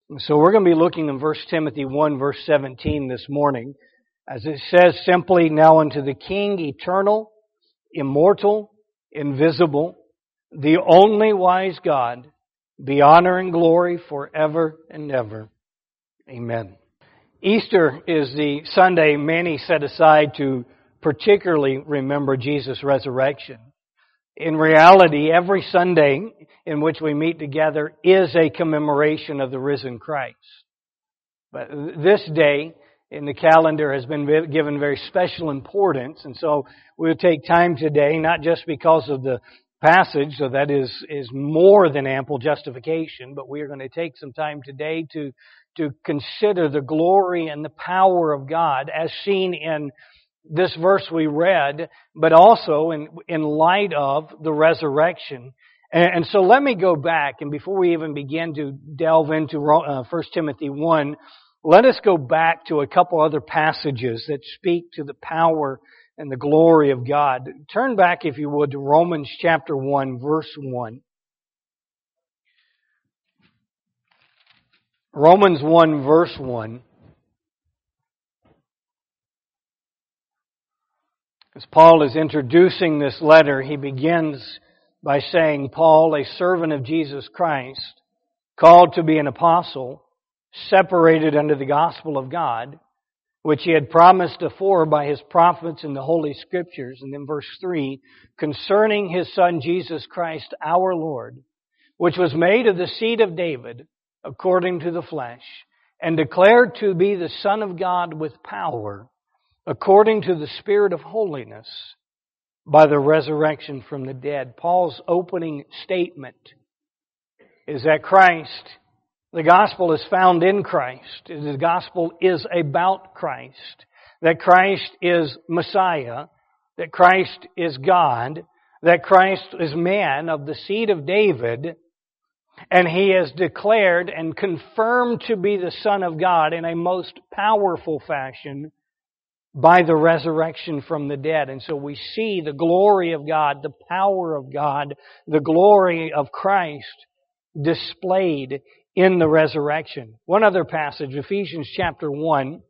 So we're going to be looking in 1 Timothy 1, verse 17 this morning, as it says simply, "Now unto the King, eternal, immortal, invisible, the only wise God, be honor and glory forever and ever. Amen." Easter is the Sunday many set aside to particularly remember Jesus' resurrection. In reality, every Sunday in which we meet together is a commemoration of the risen Christ. But this day in the calendar has been given very special importance, and so we'll take time today, not just because of the passage, so that is more than ample justification, but we are going to take some time today to consider the glory and the power of God as seen in this verse we read, but also in light of the resurrection. And so let me go back, and before we even begin to delve into 1 Timothy 1, let us go back to a couple other passages that speak to the power and the glory of God. Turn back, if you would, to Romans chapter 1, verse 1. Romans 1, verse 1. As Paul is introducing this letter, he begins by saying, "Paul, a servant of Jesus Christ, called to be an apostle, separated unto the gospel of God, which he had promised afore by his prophets in the Holy Scriptures." And then verse 3, "concerning his Son Jesus Christ our Lord, which was made of the seed of David, according to the flesh, and declared to be the Son of God with power, according to the Spirit of holiness, by the resurrection from the dead." Paul's opening statement is that Christ, the gospel is found in Christ. The gospel is about Christ. That Christ is Messiah. That Christ is God. That Christ is man of the seed of David. And He is declared and confirmed to be the Son of God in a most powerful fashion by the resurrection from the dead. And so we see the glory of God, the power of God, the glory of Christ displayed in the resurrection. One other passage, Ephesians chapter 1,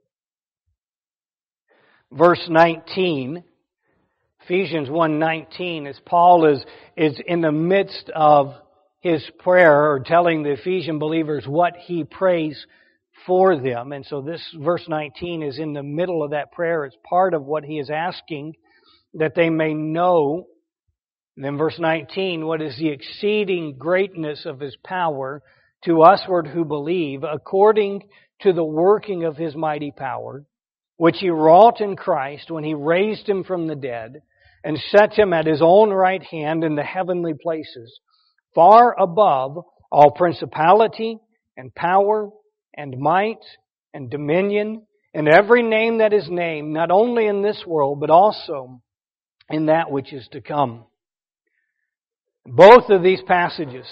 verse 19. Ephesians 1:19, as Paul is in the midst of his prayer, or telling the Ephesian believers what he prays for them. And so this verse 19 is in the middle of that prayer. It's part of what he is asking, that they may know. And then verse 19, "what is the exceeding greatness of His power to usward who believe, according to the working of His mighty power, which He wrought in Christ when He raised Him from the dead, and set Him at His own right hand in the heavenly places, far above all principality and power and might and dominion, and every name that is named, not only in this world, but also in that which is to come." Both of these passages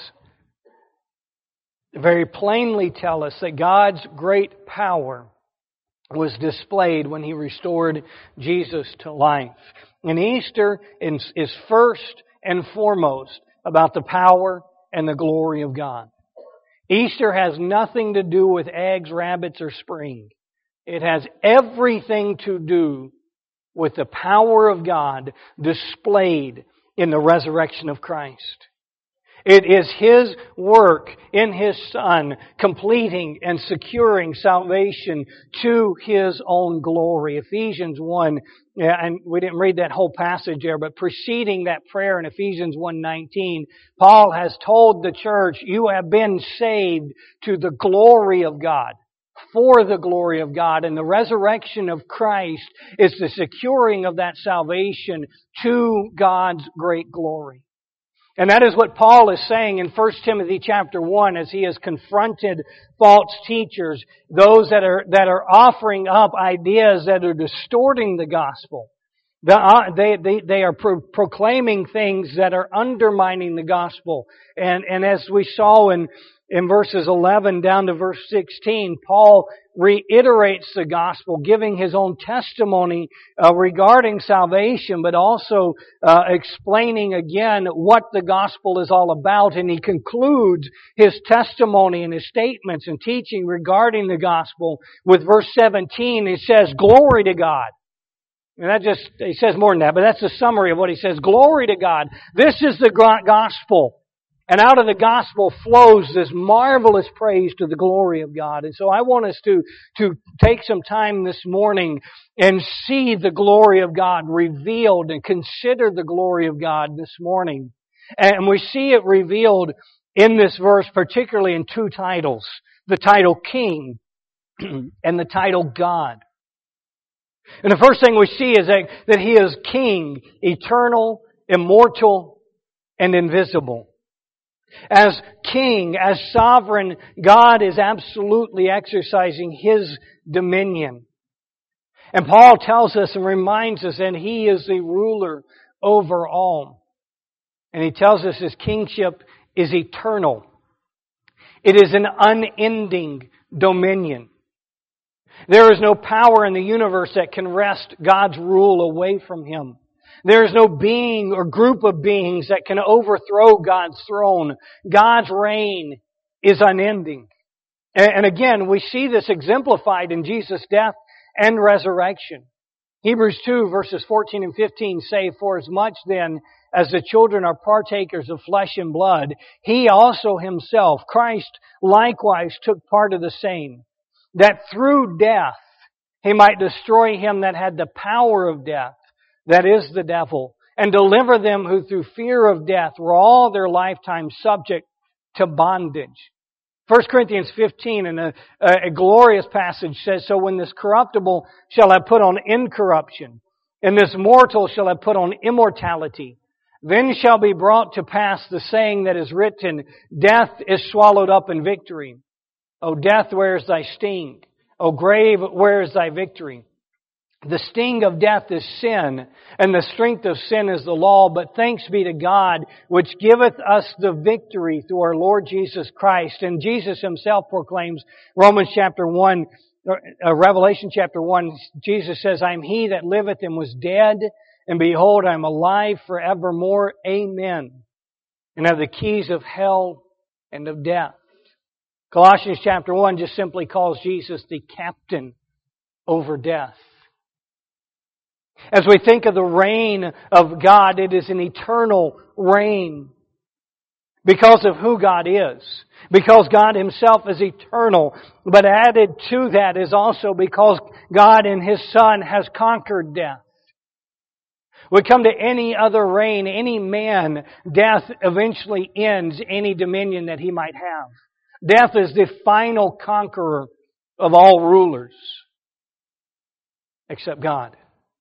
very plainly tell us that God's great power was displayed when He restored Jesus to life. And Easter is first and foremost about the power and the glory of God. Easter has nothing to do with eggs, rabbits, or spring. It has everything to do with the power of God displayed in the resurrection of Christ. It is His work in His Son, completing and securing salvation to His own glory. Ephesians 1, and we didn't read that whole passage there, but preceding that prayer in Ephesians 1:19, Paul has told the church, you have been saved to the glory of God, for the glory of God. And the resurrection of Christ is the securing of that salvation to God's great glory. And that is what Paul is saying in 1 Timothy chapter 1 as he has confronted false teachers, those that are offering up ideas that are distorting the gospel. They are proclaiming things that are undermining the gospel. And as we saw in in verses 11 down to verse 16, Paul reiterates the gospel, giving his own testimony regarding salvation, but also explaining again what the gospel is all about. And he concludes his testimony and his statements and teaching regarding the gospel with verse 17. He says, "Glory to God." And he says more than that, but that's the summary of what he says. Glory to God. This is the gospel. And out of the gospel flows this marvelous praise to the glory of God. And so I want us to take some time this morning and see the glory of God revealed and consider the glory of God this morning. And we see it revealed in this verse, particularly in two titles. The title King and the title God. And the first thing we see is that He is King, eternal, immortal, and invisible. As King, as sovereign, God is absolutely exercising His dominion. And Paul tells us and reminds us that He is the ruler over all. And he tells us His kingship is eternal. It is an unending dominion. There is no power in the universe that can wrest God's rule away from Him. There is no being or group of beings that can overthrow God's throne. God's reign is unending. And again, we see this exemplified in Jesus' death and resurrection. Hebrews 2 verses 14 and 15 say, "For as much then as the children are partakers of flesh and blood, He also Himself, Christ, likewise took part of the same, that through death He might destroy him that had the power of death, that is the devil, and deliver them who through fear of death were all their lifetime subject to bondage." 1 Corinthians 15, in a glorious passage, says, "So when this corruptible shall have put on incorruption, and this mortal shall have put on immortality, then shall be brought to pass the saying that is written, Death is swallowed up in victory. O death, where is thy sting? O grave, where is thy victory? The sting of death is sin, and the strength of sin is the law. But thanks be to God, which giveth us the victory through our Lord Jesus Christ." And Jesus Himself proclaims, Revelation chapter 1, Jesus says, "I am He that liveth and was dead, and behold, I am alive forevermore. Amen. And have the keys of hell and of death." Colossians chapter 1 just simply calls Jesus the captain over death. As we think of the reign of God, it is an eternal reign because of who God is. Because God Himself is eternal. But added to that is also because God in His Son has conquered death. We come to any other reign, any man, death eventually ends any dominion that he might have. Death is the final conqueror of all rulers, except God.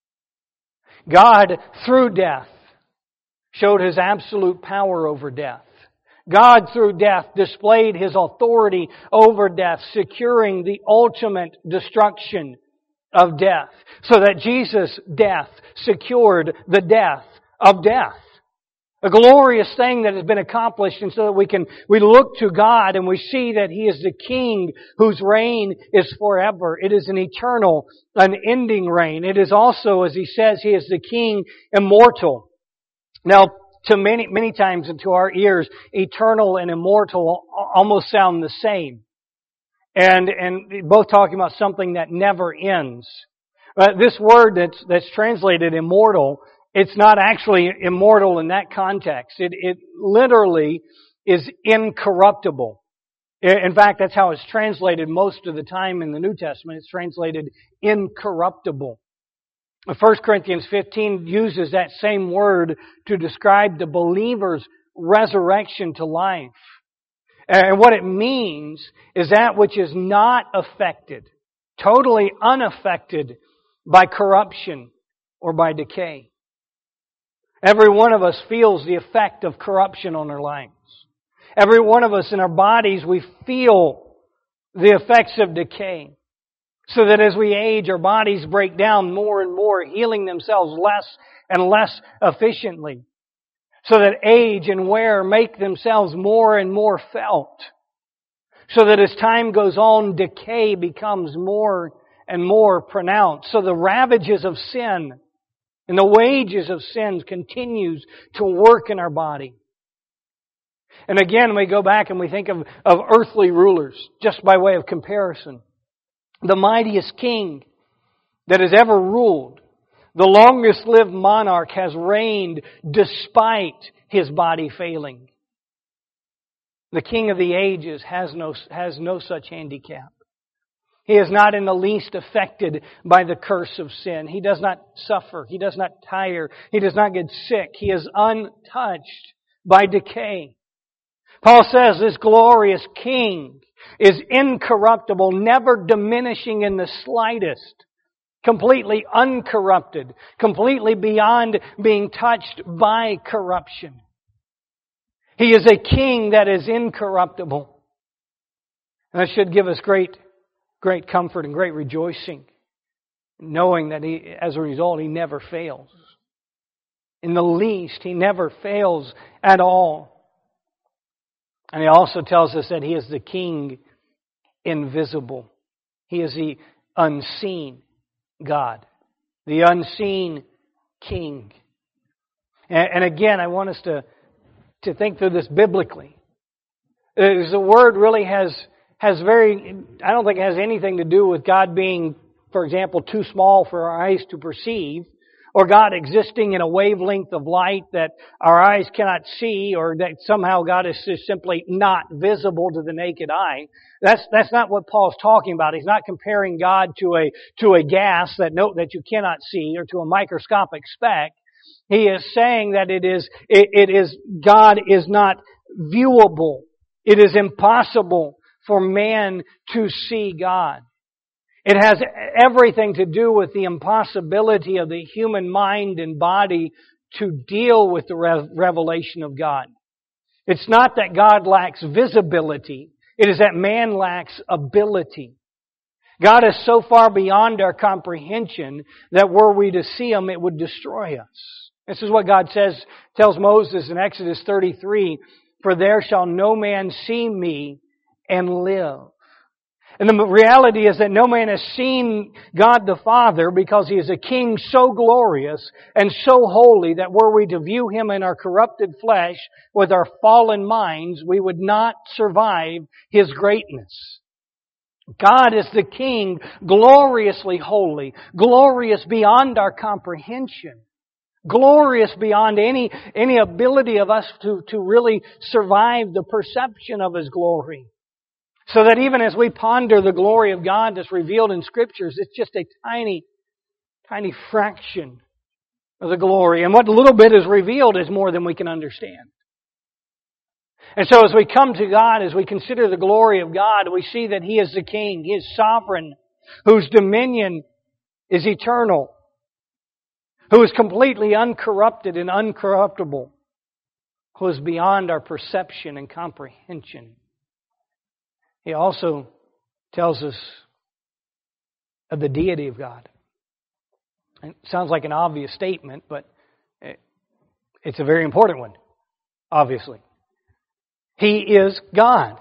God, through death, showed His absolute power over death. God, through death, displayed His authority over death, securing the ultimate destruction of death. So that Jesus' death secured the death of death. A glorious thing that has been accomplished, and so that we look to God and we see that He is the King whose reign is forever. It is an eternal, unending reign. It is also, as He says, He is the King immortal. Now, to many times into our ears, eternal and immortal almost sound the same. And both talking about something that never ends. This word that's translated immortal, it's not actually immortal in that context. It literally is incorruptible. In fact, that's how it's translated most of the time in the New Testament. It's translated incorruptible. 1 Corinthians 15 uses that same word to describe the believer's resurrection to life. And what it means is that which is not affected, totally unaffected by corruption or by decay. Every one of us feels the effect of corruption on our lives. Every one of us in our bodies, we feel the effects of decay. So that as we age, our bodies break down more and more, healing themselves less and less efficiently. So that age and wear make themselves more and more felt. So that as time goes on, decay becomes more and more pronounced. So the ravages of sin and the wages of sin continues to work in our body. And again, we go back and we think of earthly rulers, just by way of comparison. The mightiest king that has ever ruled, the longest lived monarch, has reigned despite his body failing. The King of the ages has no such handicap. He is not in the least affected by the curse of sin. He does not suffer. He does not tire. He does not get sick. He is untouched by decay. Paul says this glorious King is incorruptible, never diminishing in the slightest, completely uncorrupted, completely beyond being touched by corruption. He is a King that is incorruptible. And that should give us great comfort and great rejoicing, knowing that as a result, He never fails. In the least, He never fails at all. And He also tells us that He is the King invisible. He is the unseen God, the unseen King. And again, I want us to think through this biblically. The word really has I don't think it has anything to do with God being, for example, too small for our eyes to perceive, or God existing in a wavelength of light that our eyes cannot see, or that somehow God is just simply not visible to the naked eye. That's not what Paul's talking about. He's not comparing God to a gas that you cannot see, or to a microscopic speck. He is saying that God is not viewable. It is impossible for man to see God. It has everything to do with the impossibility of the human mind and body to deal with the revelation of God. It's not that God lacks visibility. It is that man lacks ability. God is so far beyond our comprehension that were we to see Him, it would destroy us. This is what God tells Moses in Exodus 33, "For there shall no man see me and live." And the reality is that no man has seen God the Father, because He is a King so glorious and so holy that were we to view Him in our corrupted flesh with our fallen minds, we would not survive His greatness. God is the King, gloriously holy, glorious beyond our comprehension, glorious beyond any ability of us to really survive the perception of His glory. So that even as we ponder the glory of God that's revealed in Scriptures, it's just a tiny, tiny fraction of the glory. And what little bit is revealed is more than we can understand. And so as we come to God, as we consider the glory of God, we see that He is the King. He is sovereign, whose dominion is eternal, who is completely uncorrupted and uncorruptible, who is beyond our perception and comprehension. He also tells us of the deity of God. It sounds like an obvious statement, but it's a very important one, obviously. He is God.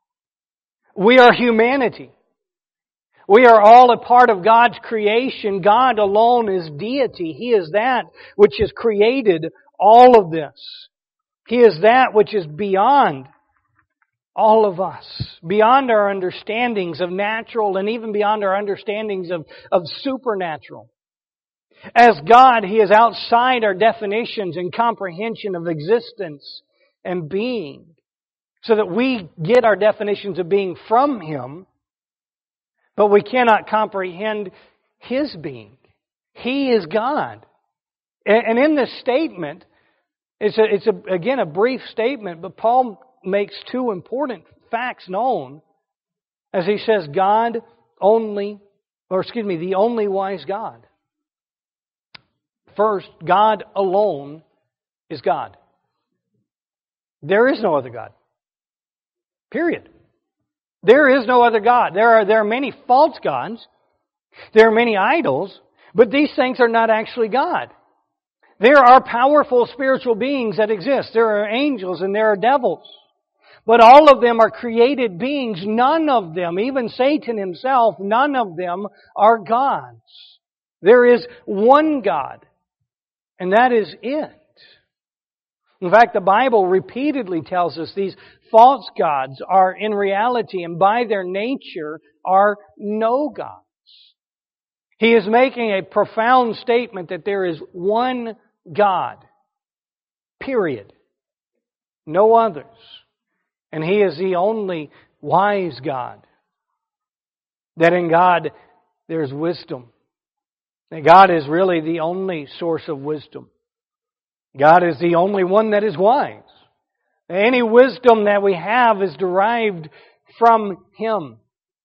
We are humanity. We are all a part of God's creation. God alone is deity. He is that which has created all of this. He is that which is beyond all of us, beyond our understandings of natural and even beyond our understandings of supernatural. As God, He is outside our definitions and comprehension of existence and being, so that we get our definitions of being from Him, but we cannot comprehend His being. He is God. And in this statement, it's again a brief statement, but Paul makes two important facts known as he says the only wise God. First, God alone is God. There is no other God. Period. There is no other God. There are many false gods. There are many idols, but these things are not actually God. There are powerful spiritual beings that exist. There are angels and there are devils. But all of them are created beings. None of them, even Satan himself, none of them are gods. There is one God, and that is it. In fact, the Bible repeatedly tells us these false gods are in reality and by their nature are no gods. He is making a profound statement that there is one God, period. No others. And He is the only wise God. That in God there's wisdom. That God is really the only source of wisdom. God is the only one that is wise. Any wisdom that we have is derived from Him.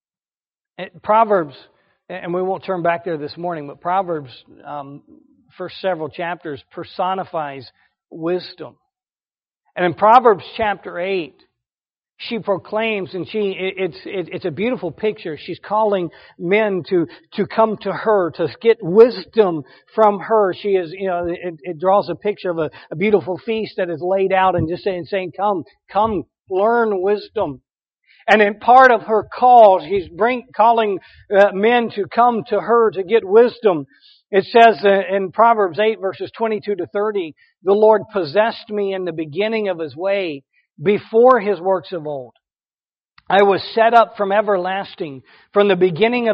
Proverbs, and we won't turn back there this morning, but Proverbs, first several chapters, personifies wisdom. And in Proverbs chapter 8, she proclaims, and it's a beautiful picture. She's calling men to come to her, to get wisdom from her. She is, it draws a picture of a beautiful feast that is laid out and just saying, come, learn wisdom. And in part of her call, she's calling men to come to her to get wisdom. It says in Proverbs 8 verses 22 to 30, the Lord possessed me in the beginning of His way, before His works of old. I was set up from everlasting, from the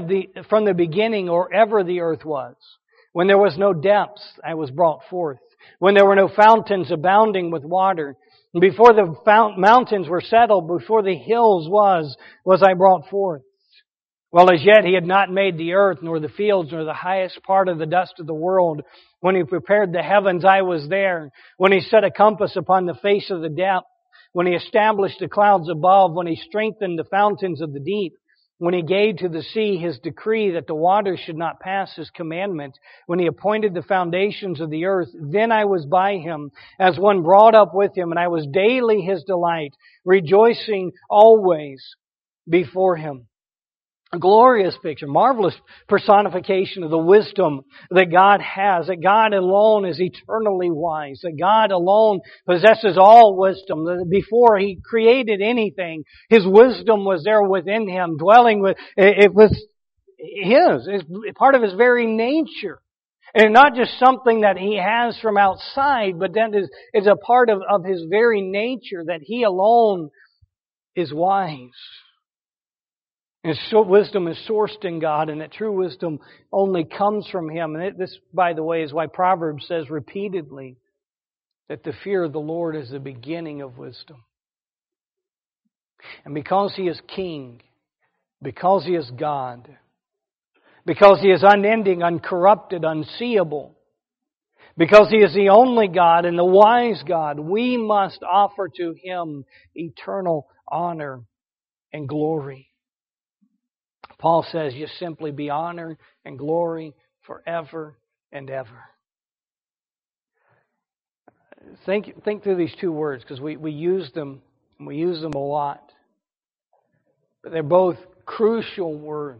beginning or ever the earth was. When there was no depths, I was brought forth. When there were no fountains abounding with water, and before the mountains were settled, before the hills was I brought forth. Well, as yet He had not made the earth, nor the fields, nor the highest part of the dust of the world. When He prepared the heavens, I was there. When He set a compass upon the face of the depth, when He established the clouds above, when He strengthened the fountains of the deep, when He gave to the sea His decree that the waters should not pass His commandment, when He appointed the foundations of the earth, then I was by Him, as one brought up with Him, and I was daily His delight, rejoicing always before Him. A glorious picture, marvelous personification of the wisdom that God has, that God alone is eternally wise, that God alone possesses all wisdom. That before He created anything, His wisdom was there within Him, dwelling with, it was it's part of His very nature. And not just something that He has from outside, but that is a part of His very nature, that He alone is wise. And so wisdom is sourced in God, and that true wisdom only comes from Him. And this, by the way, is why Proverbs says repeatedly that the fear of the Lord is the beginning of wisdom. And because He is King, because He is God, because He is unending, uncorrupted, unseeable, because He is the only God and the wise God, we must offer to Him eternal honor and glory. Paul says, just simply be honor and glory forever and ever. Think through these two words, because we use them, and we use them a lot. But they're both crucial words.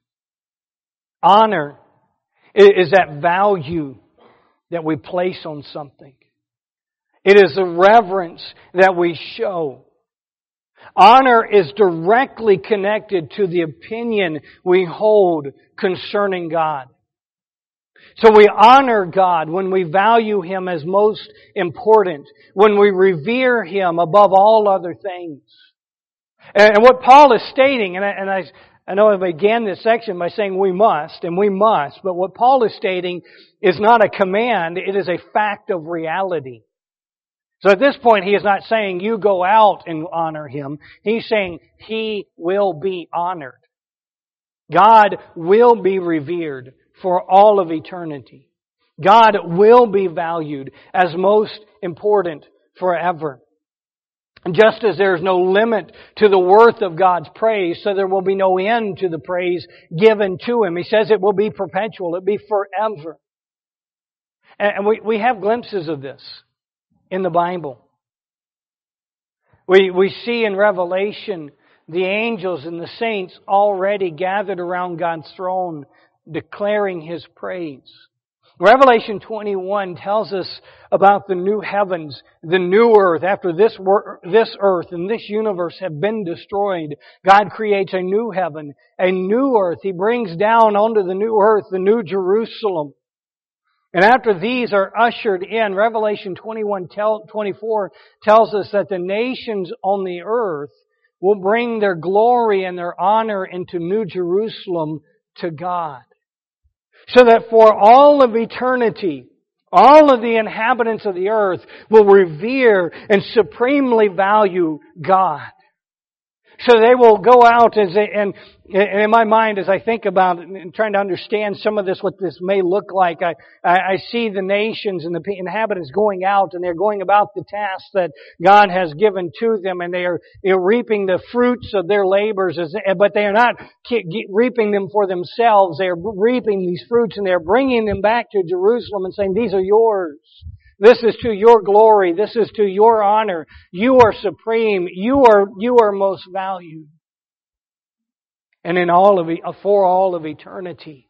Honor is that value that we place on something. It is the reverence that we show. Honor is directly connected to the opinion we hold concerning God. So we honor God when we value Him as most important, when we revere Him above all other things. And what Paul is stating, and I know I began this section by saying we must, but what Paul is stating is not a command, it is a fact of reality. So at this point, he is not saying you go out and honor Him. He's saying He will be honored. God will be revered for all of eternity. God will be valued as most important forever. Just as there is no limit to the worth of God's praise, so there will be no end to the praise given to Him. He says it will be perpetual. It will be forever. And we have glimpses of this in the Bible. We see in Revelation the angels and the saints already gathered around God's throne declaring His praise. Revelation 21 tells us about the new heavens, the new earth. After this earth and this universe have been destroyed, God creates a new heaven, a new earth. He brings down onto the new earth the new Jerusalem. And after these are ushered in, Revelation 24 tells us that the nations on the earth will bring their glory and their honor into New Jerusalem to God. So that for all of eternity, all of the inhabitants of the earth will revere and supremely value God. So they will go out and in my mind, as I think about it and trying to understand some of this, what this may look like, I see the nations and the inhabitants going out and they're going about the task that God has given to them, and they are reaping the fruits of their labors, but they are not reaping them for themselves. They are reaping these fruits and they're bringing them back to Jerusalem and saying, "These are yours. This is to your glory. This is to your honor. You are supreme. You are most valued." And for all of eternity,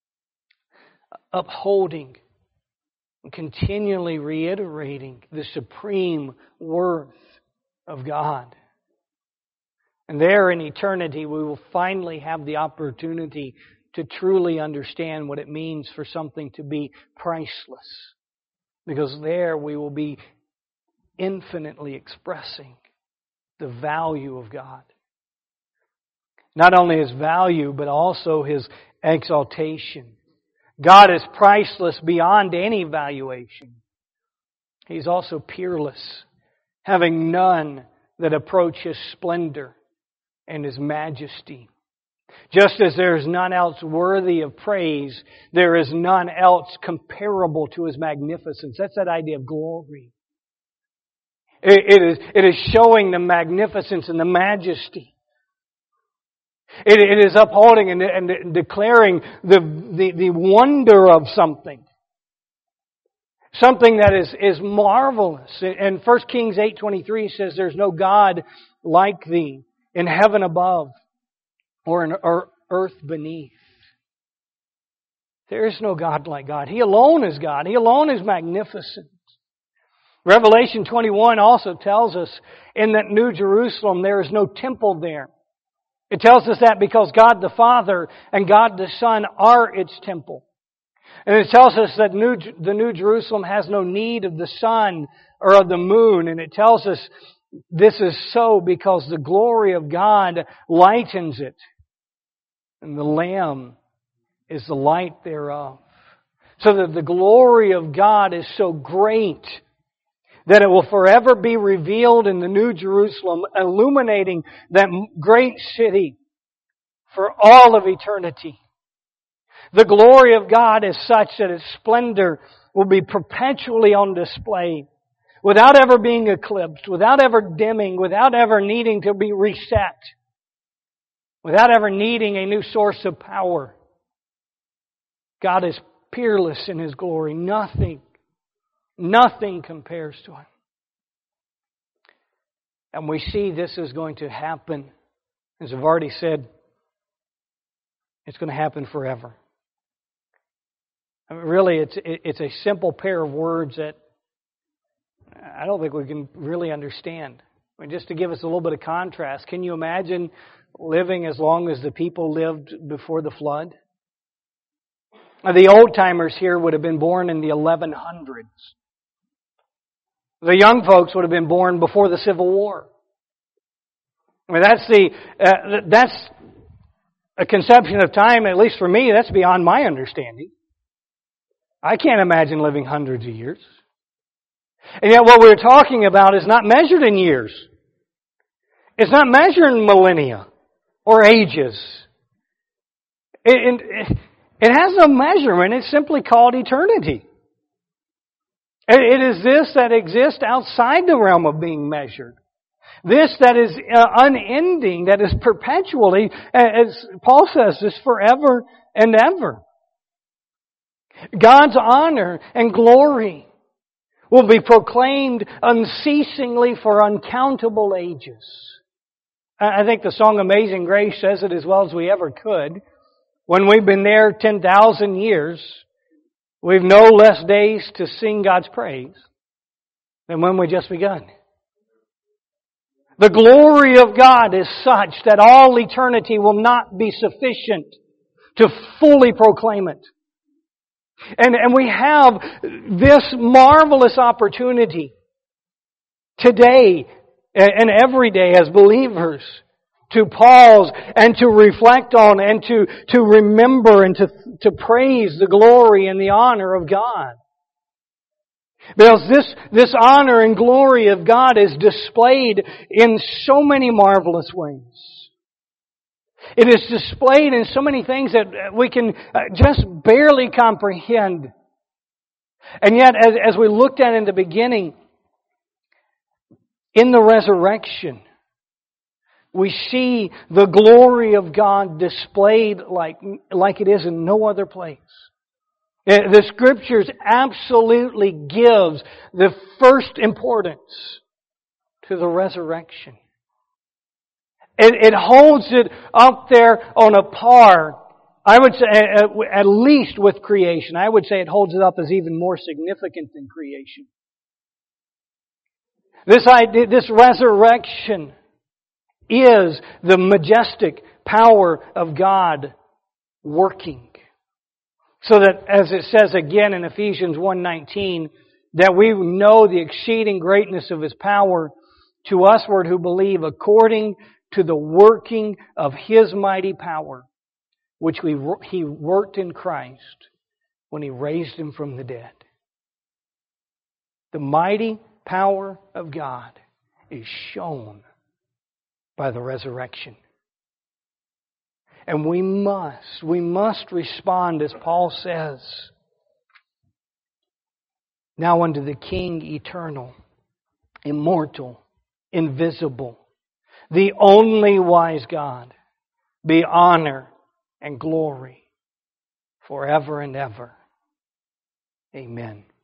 upholding and continually reiterating the supreme worth of God. And there in eternity, we will finally have the opportunity to truly understand what it means for something to be priceless. Because there we will be infinitely expressing the value of God. Not only His value, but also His exaltation. God is priceless beyond any valuation. He's also peerless, having none that approach His splendor and His majesty. Just as there is none else worthy of praise, there is none else comparable to His magnificence. That's that idea of glory. It is showing the magnificence and the majesty. It is upholding and declaring the wonder of something. Something that is marvelous. And 1 Kings 8:23 says, "There's no God like Thee in heaven above or in earth beneath." There is no God like God. He alone is God. He alone is magnificent. Revelation 21 also tells us in that New Jerusalem there is no temple there. It tells us that because God the Father and God the Son are its temple. And it tells us that the New Jerusalem has no need of the sun or of the moon. And it tells us this is so because the glory of God lightens it. And the Lamb is the light thereof. So that the glory of God is so great that it will forever be revealed in the New Jerusalem, illuminating that great city for all of eternity. The glory of God is such that its splendor will be perpetually on display, without ever being eclipsed, without ever dimming, without ever needing to be reset, without ever needing a new source of power. God is peerless in His glory. Nothing compares to Him. And we see this is going to happen. As I've already said, it's going to happen forever. I mean, really, it's a simple pair of words that I don't think we can really understand. I mean, just to give us a little bit of contrast, can you imagine living as long as the people lived before the flood? The old-timers here would have been born in the 1100s. The young folks would have been born before the Civil War. I mean, that's a conception of time, at least for me, that's beyond my understanding. I can't imagine living hundreds of years. And yet what we're talking about is not measured in years. It's not measured in millennia or ages. It has no measurement. It's simply called eternity. It is this that exists outside the realm of being measured. This that is unending, that is perpetually, as Paul says, is forever and ever. God's honor and glory will be proclaimed unceasingly for uncountable ages. I think the song Amazing Grace says it as well as we ever could. When we've been there 10,000 years, We've no less days to sing God's praise than when we just begun. The glory of God is such that all eternity will not be sufficient to fully proclaim it. And we have this marvelous opportunity today and every day as believers to pause and to reflect on and to remember and to praise the glory and the honor of God. Because this honor and glory of God is displayed in so many marvelous ways. It is displayed in so many things that we can just barely comprehend. And yet, as we looked at in the beginning, in the resurrection, we see the glory of God displayed like it is in no other place. The Scriptures absolutely gives the first importance to the resurrection. It holds it up there on a par, I would say, at least with creation. I would say it holds it up as even more significant than creation. This resurrection is the majestic power of God working. So that, as it says again in Ephesians 1:19, that we know the exceeding greatness of His power to usward who believe, according to the working of His mighty power, which He worked in Christ when He raised Him from the dead. The mighty power of God is shown by the resurrection. And we must respond as Paul says, now unto the King eternal, immortal, invisible, the only wise God, be honor and glory forever and ever. Amen.